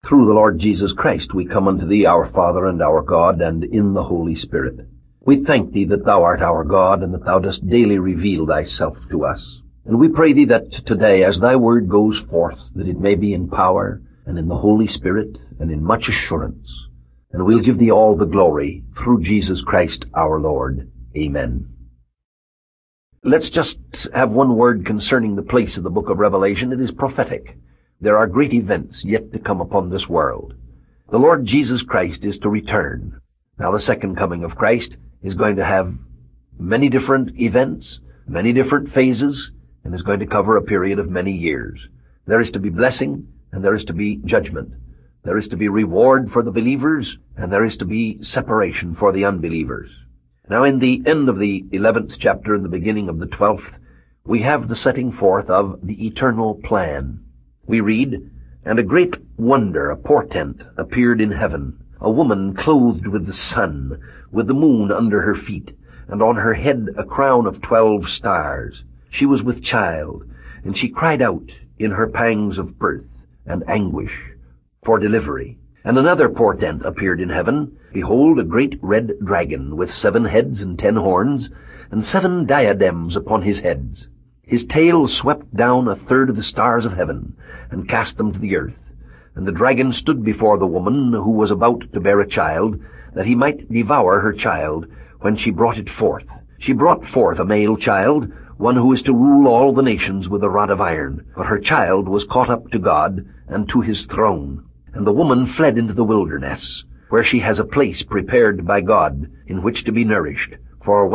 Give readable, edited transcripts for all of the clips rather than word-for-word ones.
Through the Lord Jesus Christ we come unto thee, our Father and our God, and in the Holy Spirit. We thank thee that thou art our God, and that thou dost daily reveal thyself to us. And we pray thee that today, as thy word goes forth, that it may be in power, and in the Holy Spirit, and in much assurance. And we'll give thee all the glory through Jesus Christ our Lord. Amen. Let's just have one word concerning the place of the book of Revelation. It is prophetic. There are great events yet to come upon this world. The Lord Jesus Christ is to return. Now, the second coming of Christ is going to have many different events, many different phases, and is going to cover a period of many years. There is to be blessing, and there is to be judgment. There is to be reward for the believers, and there is to be separation for the unbelievers. Now, in the end of the 11th chapter and the beginning of the 12th, we have the setting forth of the eternal plan. We read, "And a great wonder, a portent, appeared in heaven, a woman clothed with the sun, with the moon under her feet, and on her head a crown of 12 stars. She was with child, and she cried out in her pangs of birth and anguish for delivery. And another portent appeared in heaven. Behold, a great red dragon, with 7 heads and 10 horns, and 7 diadems upon his heads. His tail swept down a third of the stars of heaven, and cast them to the earth. And the dragon stood before the woman who was about to bear a child, that he might devour her child when she brought it forth. She brought forth a male child, one who is to rule all the nations with a rod of iron. But her child was caught up to God and to his throne. And the woman fled into the wilderness, where she has a place prepared by God, in which to be nourished, for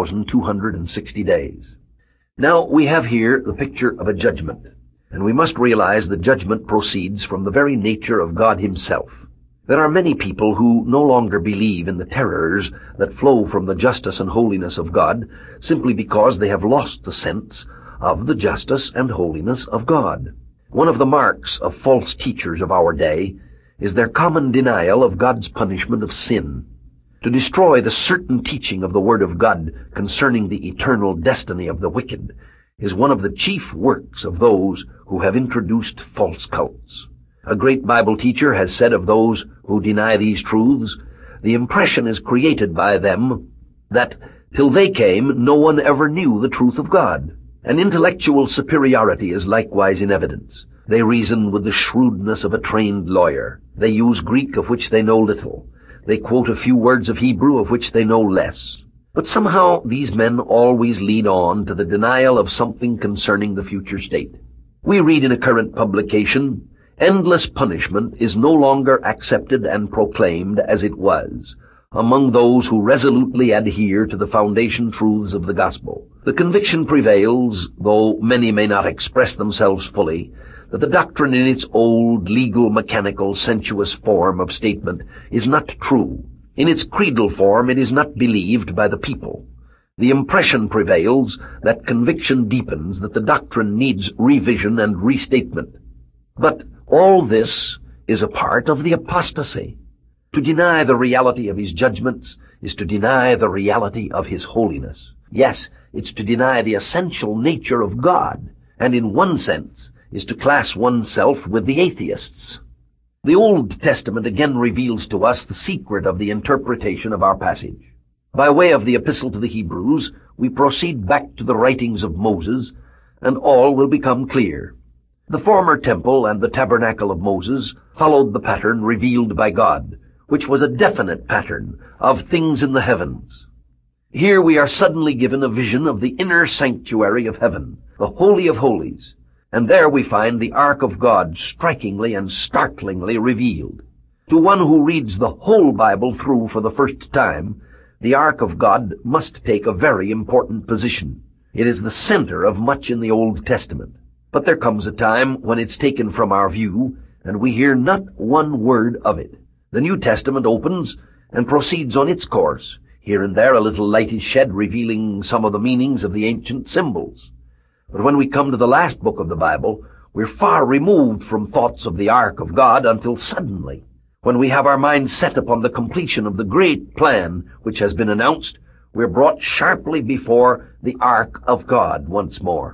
1,260 days. Now, we have here the picture of a judgment, and we must realize the judgment proceeds from the very nature of God himself. There are many people who no longer believe in the terrors that flow from the justice and holiness of God, simply because they have lost the sense of the justice and holiness of God. One of the marks of false teachers of our day is their common denial of God's punishment of sin. To destroy the certain teaching of the Word of God concerning the eternal destiny of the wicked is one of the chief works of those who have introduced false cults. A great Bible teacher has said of those who deny these truths, the impression is created by them that till they came no one ever knew the truth of God. An intellectual superiority is likewise in evidence. They reason with the shrewdness of a trained lawyer. They use Greek, of which they know little. They quote a few words of Hebrew, of which they know less. But somehow these men always lead on to the denial of something concerning the future state. We read in a current publication, "Endless punishment is no longer accepted and proclaimed as it was among those who resolutely adhere to the foundation truths of the gospel. The conviction prevails, though many may not express themselves fully, that the doctrine in its old, legal, mechanical, sensuous form of statement is not true. In its creedal form it is not believed by the people. The impression prevails that conviction deepens, that the doctrine needs revision and restatement. But all this is a part of the apostasy. To deny the reality of his judgments is to deny the reality of his holiness. Yes, it's to deny the essential nature of God, and in one sense is to class oneself with the atheists. The Old Testament again reveals to us the secret of the interpretation of our passage. By way of the Epistle to the Hebrews, we proceed back to the writings of Moses, and all will become clear. The former temple and the tabernacle of Moses followed the pattern revealed by God, which was a definite pattern of things in the heavens. Here we are suddenly given a vision of the inner sanctuary of heaven, the Holy of Holies, and there we find the Ark of God strikingly and startlingly revealed. To one who reads the whole Bible through for the first time, the Ark of God must take a very important position. It is the center of much in the Old Testament. But there comes a time when it's taken from our view, and we hear not one word of it. The New Testament opens and proceeds on its course. Here and there a little light is shed, revealing some of the meanings of the ancient symbols. But when we come to the last book of the Bible, we're far removed from thoughts of the Ark of God until suddenly, when we have our minds set upon the completion of the great plan which has been announced, we're brought sharply before the Ark of God once more.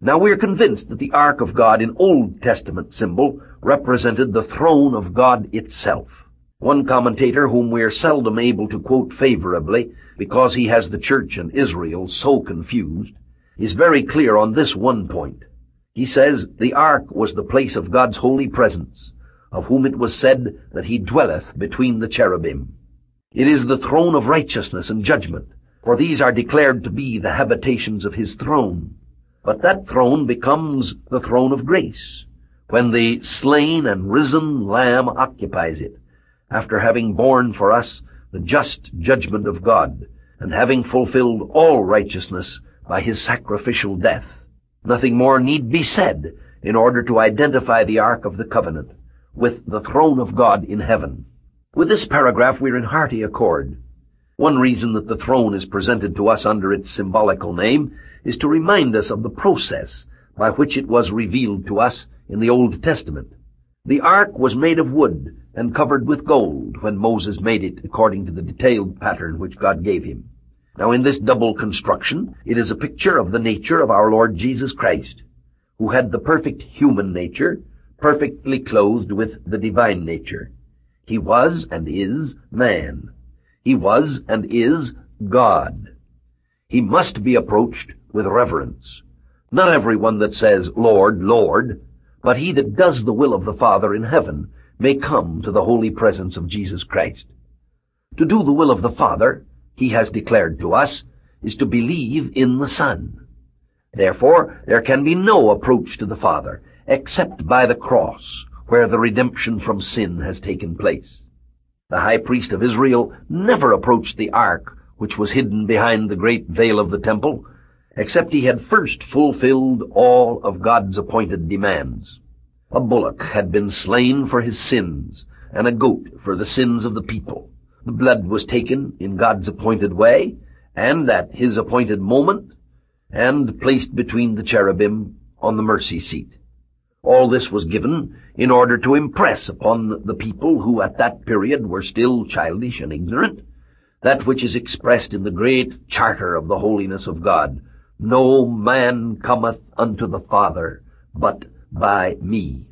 Now we are convinced that the Ark of God in Old Testament symbol represented the throne of God itself. One commentator, whom we are seldom able to quote favorably because he has the church and Israel so confused, is very clear on this one point. He says, "The ark was the place of God's holy presence, of whom it was said that he dwelleth between the cherubim." It is the throne of righteousness and judgment, for these are declared to be the habitations of his throne. But that throne becomes the throne of grace, when the slain and risen Lamb occupies it, after having borne for us the just judgment of God, and having fulfilled all righteousness by his sacrificial death. Nothing more need be said in order to identify the Ark of the Covenant with the throne of God in heaven. With this paragraph we're in hearty accord. One reason that the throne is presented to us under its symbolical name is to remind us of the process by which it was revealed to us in the Old Testament. The ark was made of wood and covered with gold when Moses made it according to the detailed pattern which God gave him. Now in this double construction, it is a picture of the nature of our Lord Jesus Christ, who had the perfect human nature, perfectly clothed with the divine nature. He was and is man. He was and is God. He must be approached with reverence. Not everyone that says, "Lord, Lord," but he that does the will of the Father in heaven may come to the holy presence of Jesus Christ. To do the will of the Father, he has declared to us, is to believe in the Son. Therefore, there can be no approach to the Father except by the cross, where the redemption from sin has taken place. The high priest of Israel never approached the ark, which was hidden behind the great veil of the temple, except he had first fulfilled all of God's appointed demands. A bullock had been slain for his sins, and a goat for the sins of the people. The blood was taken in God's appointed way, and at his appointed moment, and placed between the cherubim on the mercy seat. All this was given in order to impress upon the people, who at that period were still childish and ignorant, that which is expressed in the great charter of the holiness of God: "No man cometh unto the Father but by me."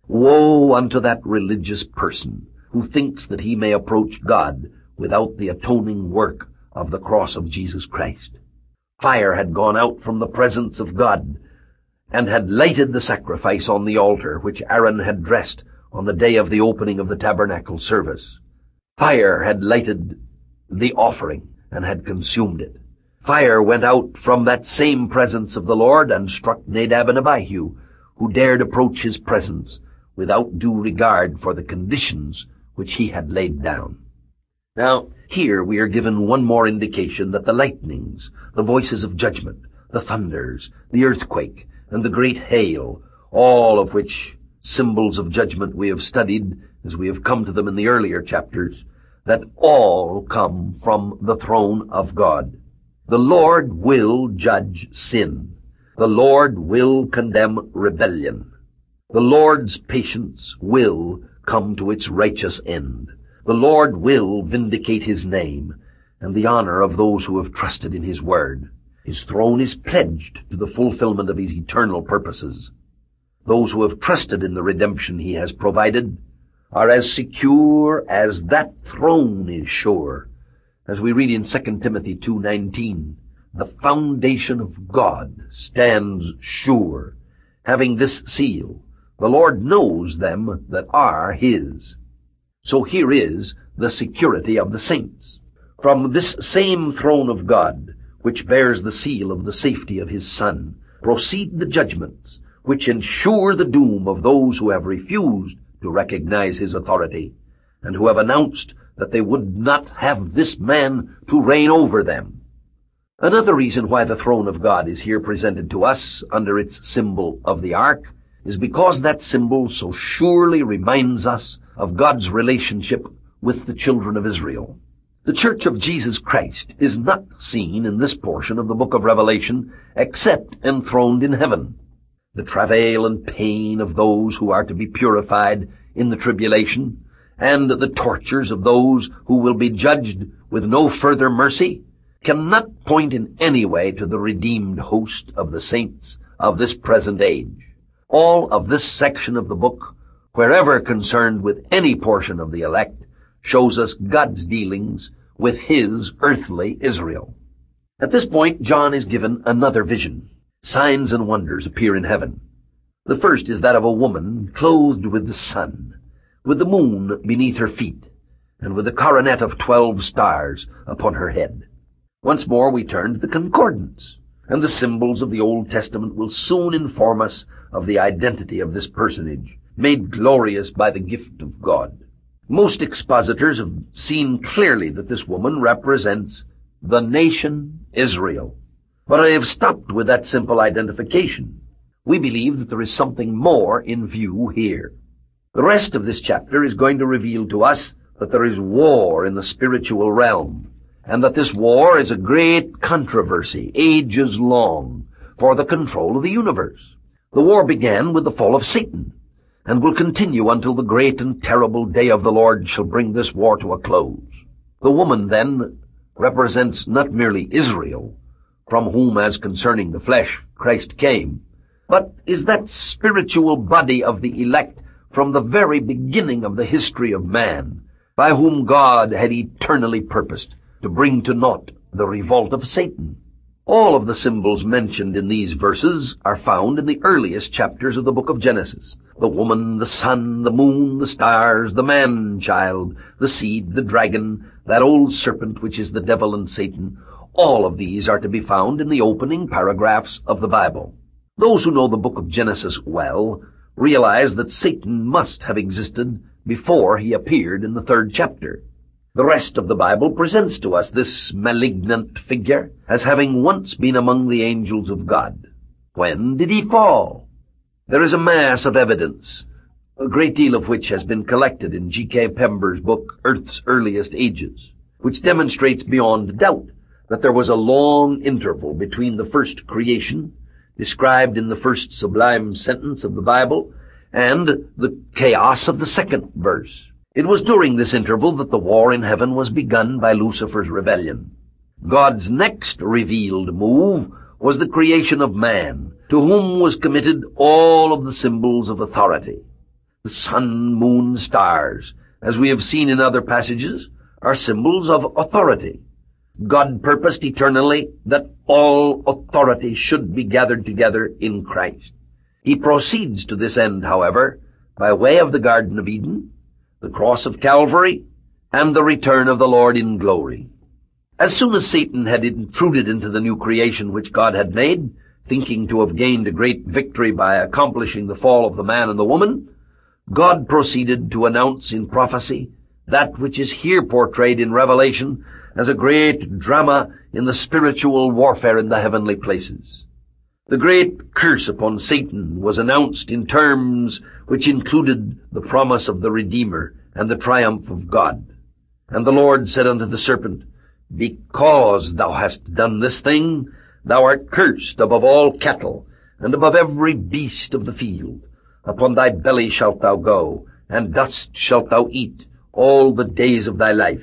Woe unto that religious person who thinks that he may approach God without the atoning work of the cross of Jesus Christ. Fire had gone out from the presence of God and had lighted the sacrifice on the altar which Aaron had dressed on the day of the opening of the tabernacle service. Fire had lighted the offering and had consumed it. Fire went out from that same presence of the Lord and struck Nadab and Abihu, who dared approach his presence without due regard for the conditions which he had laid down. Now, here we are given one more indication that the lightnings, the voices of judgment, the thunders, the earthquake, and the great hail, all of which symbols of judgment we have studied as we have come to them in the earlier chapters, that all come from the throne of God. The Lord will judge sin. The Lord will condemn rebellion. The Lord's patience will come to its righteous end. The Lord will vindicate his name and the honor of those who have trusted in his word. His throne is pledged to the fulfillment of his eternal purposes. Those who have trusted in the redemption he has provided are as secure as that throne is sure. As we read in 2 Timothy 2:19, "The foundation of God stands sure, having this seal, the Lord knows them that are his." So here is the security of the saints. From this same throne of God, which bears the seal of the safety of his Son, proceed the judgments which ensure the doom of those who have refused to recognize his authority, and who have announced that they would not have this man to reign over them. Another reason why the throne of God is here presented to us under its symbol of the ark is because that symbol so surely reminds us of God's relationship with the children of Israel. The Church of Jesus Christ is not seen in this portion of the book of Revelation except enthroned in heaven. The travail and pain of those who are to be purified in the tribulation, and the tortures of those who will be judged with no further mercy, cannot point in any way to the redeemed host of the saints of this present age. All of this section of the book, wherever concerned with any portion of the elect, shows us God's dealings with his earthly Israel. At this point, John is given another vision. Signs and wonders appear in heaven. The first is that of a woman clothed with the sun, with the moon beneath her feet, and with a coronet of 12 stars upon her head. Once more we turn to the concordance, and the symbols of the Old Testament will soon inform us of the identity of this personage, made glorious by the gift of God. Most expositors have seen clearly that this woman represents the nation Israel. But I have stopped with that simple identification. We believe that there is something more in view here. The rest of this chapter is going to reveal to us that there is war in the spiritual realm, and that this war is a great controversy, ages long, for the control of the universe. The war began with the fall of Satan, and will continue until the great and terrible day of the Lord shall bring this war to a close. The woman, then, represents not merely Israel, from whom, as concerning the flesh, Christ came, but is that spiritual body of the elect from the very beginning of the history of man, by whom God had eternally purposed to bring to naught the revolt of Satan. All of the symbols mentioned in these verses are found in the earliest chapters of the book of Genesis. The woman, the sun, the moon, the stars, the man-child, the seed, the dragon, that old serpent which is the devil and Satan, all of these are to be found in the opening paragraphs of the Bible. Those who know the book of Genesis well realize that Satan must have existed before he appeared in the 3rd chapter. The rest of the Bible presents to us this malignant figure as having once been among the angels of God. When did he fall? There is a mass of evidence, a great deal of which has been collected in G.K. Pember's book, Earth's Earliest Ages, which demonstrates beyond doubt that there was a long interval between the first creation, described in the first sublime sentence of the Bible, and the chaos of the 2nd verse. It was during this interval that the war in heaven was begun by Lucifer's rebellion. God's next revealed move was the creation of man, to whom was committed all of the symbols of authority. The sun, moon, stars, as we have seen in other passages, are symbols of authority. God purposed eternally that all authority should be gathered together in Christ. He proceeds to this end, however, by way of the Garden of Eden, the cross of Calvary, and the return of the Lord in glory. As soon as Satan had intruded into the new creation which God had made, thinking to have gained a great victory by accomplishing the fall of the man and the woman, God proceeded to announce in prophecy that which is here portrayed in Revelation as a great drama in the spiritual warfare in the heavenly places. The great curse upon Satan was announced in terms which included the promise of the Redeemer and the triumph of God. And the Lord said unto the serpent, Because thou hast done this thing, thou art cursed above all cattle, and above every beast of the field. Upon thy belly shalt thou go, and dust shalt thou eat all the days of thy life.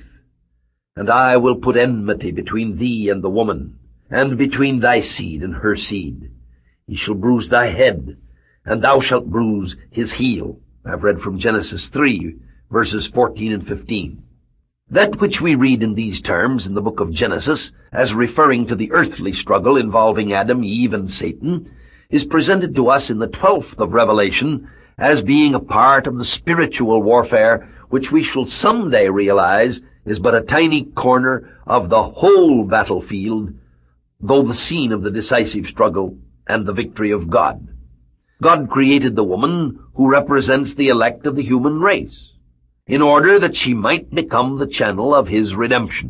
And I will put enmity between thee and the woman, and between thy seed and her seed. He shall bruise thy head, and thou shalt bruise his heel. I've read from Genesis 3, verses 14 and 15. That which we read in these terms in the book of Genesis, as referring to the earthly struggle involving Adam, Eve, and Satan, is presented to us in the 12th of Revelation as being a part of the spiritual warfare which we shall someday realize is but a tiny corner of the whole battlefield, though the scene of the decisive struggle and the victory of God. God created the woman who represents the elect of the human race, in order that she might become the channel of his redemption.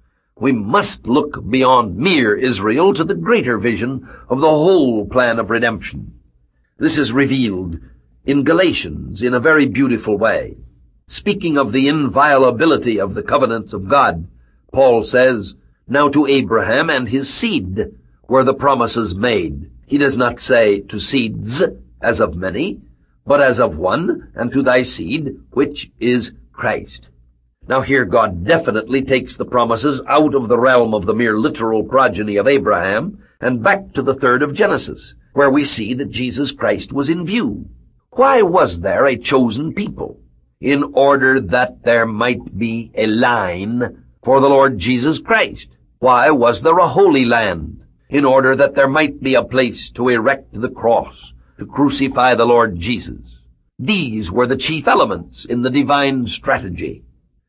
We must look beyond mere Israel to the greater vision of the whole plan of redemption. This is revealed in Galatians in a very beautiful way. Speaking of the inviolability of the covenants of God, Paul says, Now to Abraham and his seed were the promises made. He does not say to seeds as of many, but as of one, and to thy seed, which is Christ. Now here God definitely takes the promises out of the realm of the mere literal progeny of Abraham and back to the 3rd of Genesis, where we see that Jesus Christ was in view. Why was there a chosen people? In order that there might be a line for the Lord Jesus Christ. Why was there a holy land? In order that there might be a place to erect the cross, to crucify the Lord Jesus. These were the chief elements in the divine strategy.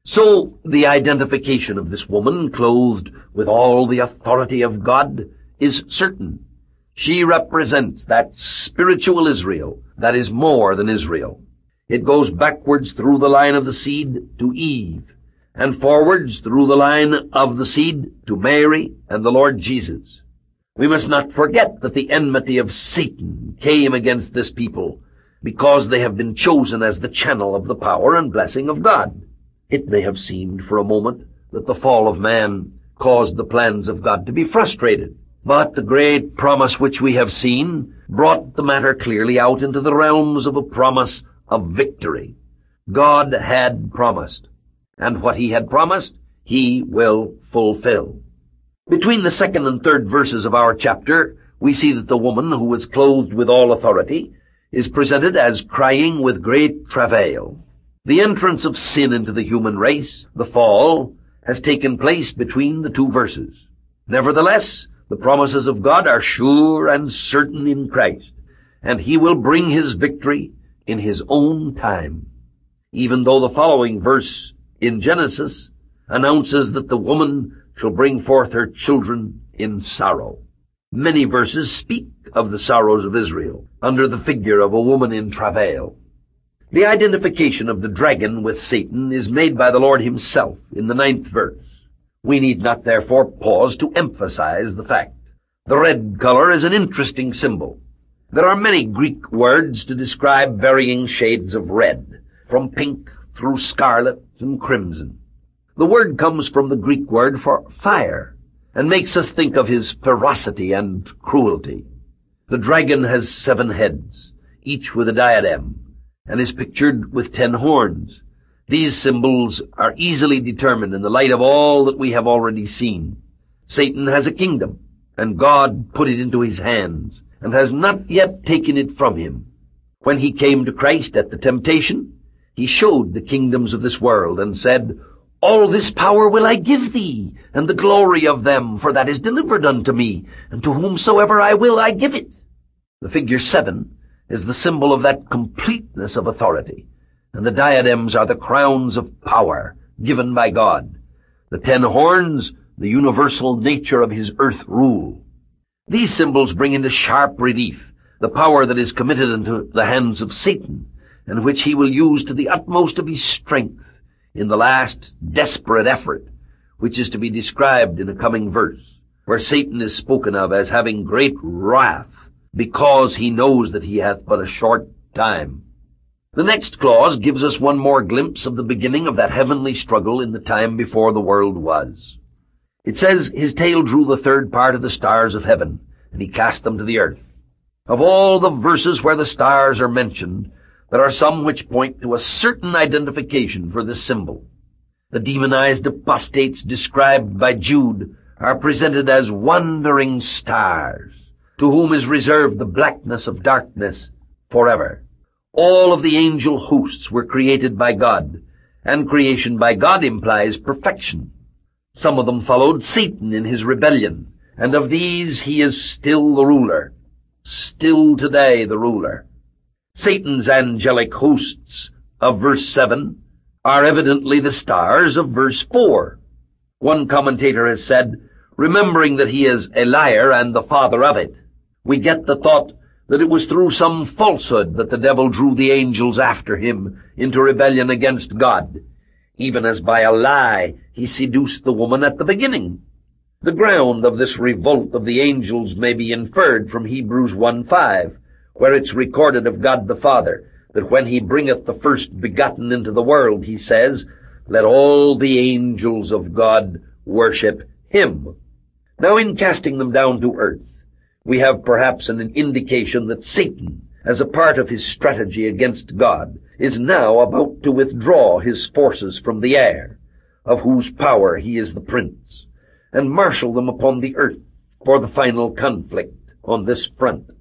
So the identification of this woman, clothed with all the authority of God, is certain. She represents that spiritual Israel that is more than Israel. It goes backwards through the line of the seed to Eve, and forwards through the line of the seed to Mary and the Lord Jesus. We must not forget that the enmity of Satan came against this people because they have been chosen as the channel of the power and blessing of God. It may have seemed for a moment that the fall of man caused the plans of God to be frustrated. But the great promise which we have seen brought the matter clearly out into the realms of a promise of victory. God had promised, and what he had promised, he will fulfill. Between the second and third verses of our chapter, we see that the woman who was clothed with all authority is presented as crying with great travail. The entrance of sin into the human race, the fall, has taken place between the two verses. Nevertheless, the promises of God are sure and certain in Christ, and he will bring his victory in his own time. Even though the following verse in Genesis announces that the woman shall bring forth her children in sorrow. Many verses speak of the sorrows of Israel under the figure of a woman in travail. The identification of the dragon with Satan is made by the Lord himself in the 9th verse. We need not therefore pause to emphasize the fact. The red color is an interesting symbol. There are many Greek words to describe varying shades of red, from pink through scarlet and crimson. The word comes from the Greek word for fire, and makes us think of his ferocity and cruelty. The dragon has 7 heads, each with a diadem, and is pictured with 10 horns. These symbols are easily determined in the light of all that we have already seen. Satan has a kingdom, and God put it into his hands, and has not yet taken it from him. When he came to Christ at the temptation, he showed the kingdoms of this world, and said, "All this power will I give thee, and the glory of them, for that is delivered unto me, and to whomsoever I will I give it." The figure 7 is the symbol of that completeness of authority, and the diadems are the crowns of power given by God. The 10 horns, the universal nature of his earth rule. These symbols bring into sharp relief the power that is committed into the hands of Satan, and which he will use to the utmost of his strength in the last desperate effort, which is to be described in a coming verse, where Satan is spoken of as having great wrath, because he knows that he hath but a short time. The next clause gives us one more glimpse of the beginning of that heavenly struggle in the time before the world was. It says, "His tail drew the 3rd part of the stars of heaven, and he cast them to the earth." Of all the verses where the stars are mentioned, there are some which point to a certain identification for this symbol. The demonized apostates described by Jude are presented as wandering stars, to whom is reserved the blackness of darkness forever. All of the angel hosts were created by God, and creation by God implies perfection. Some of them followed Satan in his rebellion, and of these he is still the ruler, still today the ruler. Satan's angelic hosts of verse 7 are evidently the stars of verse 4. One commentator has said, remembering that he is a liar and the father of it, we get the thought that it was through some falsehood that the devil drew the angels after him into rebellion against God, even as by a lie he seduced the woman at the beginning. The ground of this revolt of the angels may be inferred from Hebrews 1:5, where it's recorded of God the Father, that when he bringeth the first begotten into the world, he says, "Let all the angels of God worship him." Now in casting them down to earth, we have perhaps an indication that Satan, as a part of his strategy against God, is now about to withdraw his forces from the air, of whose power he is the prince, and marshal them upon the earth for the final conflict on this front.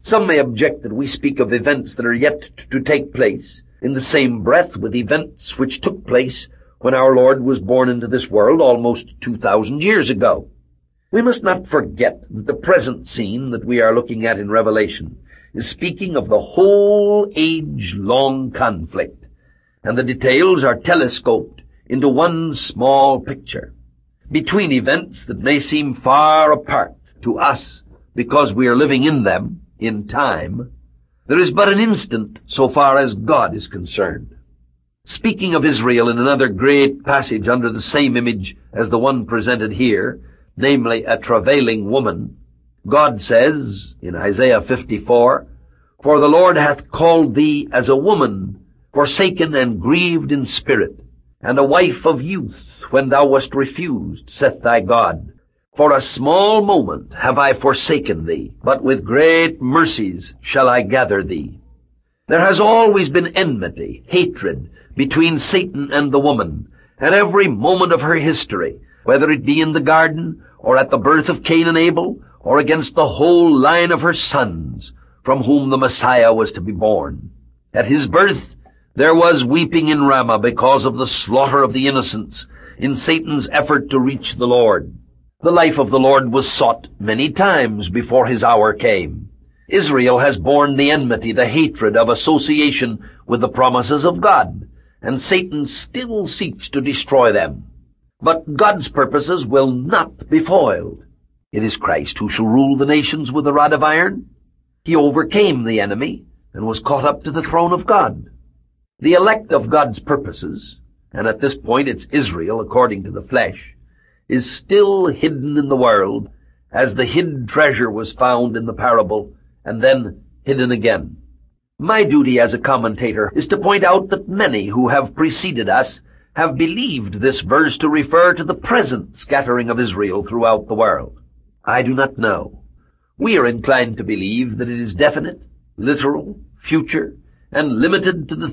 Some may object that we speak of events that are yet to take place in the same breath with events which took place when our Lord was born into this world almost 2,000 years ago. We must not forget that the present scene that we are looking at in Revelation is speaking of the whole age-long conflict, and the details are telescoped into one small picture. Between events that may seem far apart to us because we are living in them, in time, there is but an instant so far as God is concerned. Speaking of Israel in another great passage under the same image as the one presented here, namely a travailing woman, God says in Isaiah 54, "For the Lord hath called thee as a woman, forsaken and grieved in spirit, and a wife of youth, when thou wast refused, saith thy God. For a small moment have I forsaken thee, but with great mercies shall I gather thee." There has always been enmity, hatred, between Satan and the woman, at every moment of her history, whether it be in the garden, or at the birth of Cain and Abel, or against the whole line of her sons, from whom the Messiah was to be born. At his birth, there was weeping in Ramah because of the slaughter of the innocents, in Satan's effort to reach the Lord. The life of the Lord was sought many times before his hour came. Israel has borne the enmity, the hatred of association with the promises of God, and Satan still seeks to destroy them. But God's purposes will not be foiled. It is Christ who shall rule the nations with a rod of iron. He overcame the enemy and was caught up to the throne of God. The elect of God's purposes, and at this point it's Israel according to the flesh, is still hidden in the world, as the hid treasure was found in the parable, and then hidden again. My duty as a commentator is to point out that many who have preceded us have believed this verse to refer to the present scattering of Israel throughout the world. I do not know. We are inclined to believe that it is definite, literal, future, and limited to the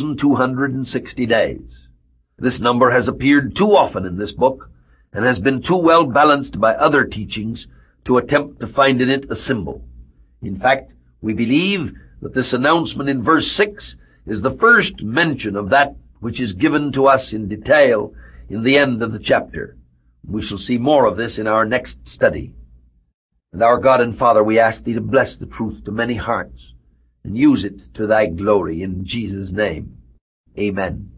1,260 days. This number has appeared too often in this book, and has been too well balanced by other teachings to attempt to find in it a symbol. In fact, we believe that this announcement in verse 6 is the first mention of that which is given to us in detail in the end of the chapter. We shall see more of this in our next study. And our God and Father, we ask thee to bless the truth to many hearts and use it to thy glory in Jesus' name. Amen.